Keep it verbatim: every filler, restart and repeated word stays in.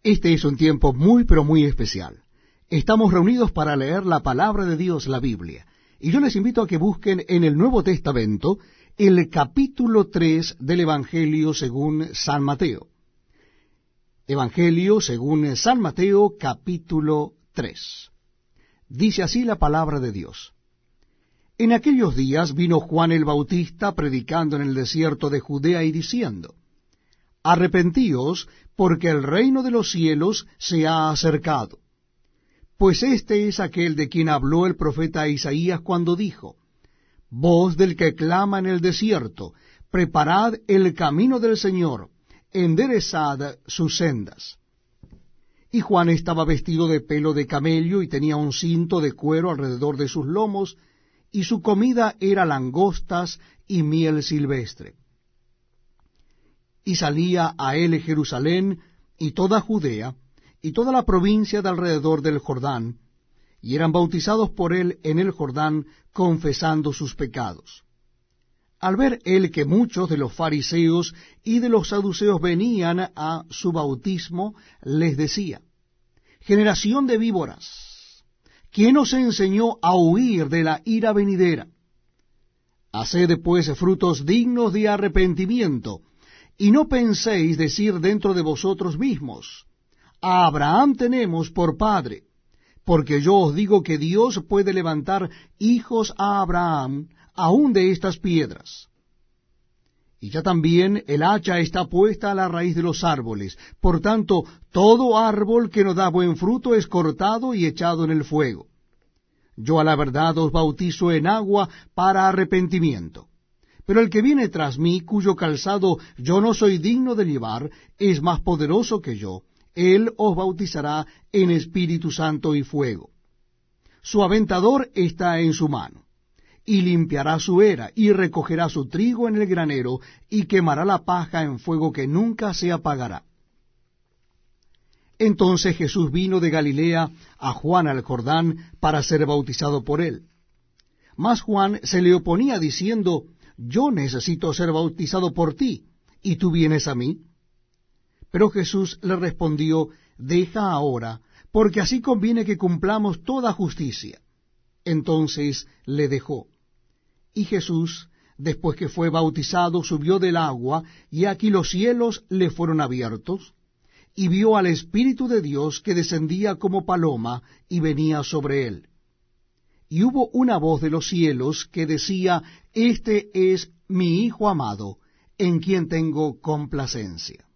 Este es un tiempo muy, pero muy especial. Estamos reunidos para leer la palabra de Dios, la Biblia. Y yo les invito a que busquen en el Nuevo Testamento el capítulo tres del Evangelio según San Mateo. Evangelio según San Mateo, capítulo tres. Dice así la palabra de Dios. En aquellos días vino Juan el Bautista predicando en el desierto de Judea y diciendo: Arrepentíos, porque el reino de los cielos se ha acercado. Pues este es aquel de quien habló el profeta Isaías cuando dijo: Voz del que clama en el desierto, preparad el camino del Señor, enderezad sus sendas. Y Juan estaba vestido de pelo de camello y tenía un cinto de cuero alrededor de sus lomos, y su comida era langostas y miel silvestre. Y salía a él Jerusalén y toda Judea, y toda la provincia de alrededor del Jordán, y eran bautizados por él en el Jordán, confesando sus pecados. Al ver él que muchos de los fariseos y de los saduceos venían a su bautismo, les decía: Generación de víboras, ¿quién os enseñó a huir de la ira venidera? Haced pues frutos dignos de arrepentimiento, y no penséis decir dentro de vosotros mismos: A Abraham tenemos por padre, porque yo os digo que Dios puede levantar hijos a Abraham aun de estas piedras. Y ya también el hacha está puesta a la raíz de los árboles. Por tanto, todo árbol que no da buen fruto es cortado y echado en el fuego. Yo a la verdad os bautizo en agua para arrepentimiento. Pero el que viene tras mí, cuyo calzado yo no soy digno de llevar, es más poderoso que yo. Él os bautizará en Espíritu Santo y fuego. Su aventador está en su mano, y limpiará su era, y recogerá su trigo en el granero, y quemará la paja en fuego que nunca se apagará. Entonces Jesús vino de Galilea a Juan al Jordán para ser bautizado por él. Mas Juan se le oponía diciendo: Yo necesito ser bautizado por ti, ¿y tú vienes a mí? Pero Jesús le respondió: Deja ahora, porque así conviene que cumplamos toda justicia. Entonces le dejó. Y Jesús, después que fue bautizado, subió del agua, y aquí los cielos le fueron abiertos, y vio al Espíritu de Dios que descendía como paloma y venía sobre él. Y hubo una voz de los cielos que decía: Este es mi Hijo amado, en quien tengo complacencia.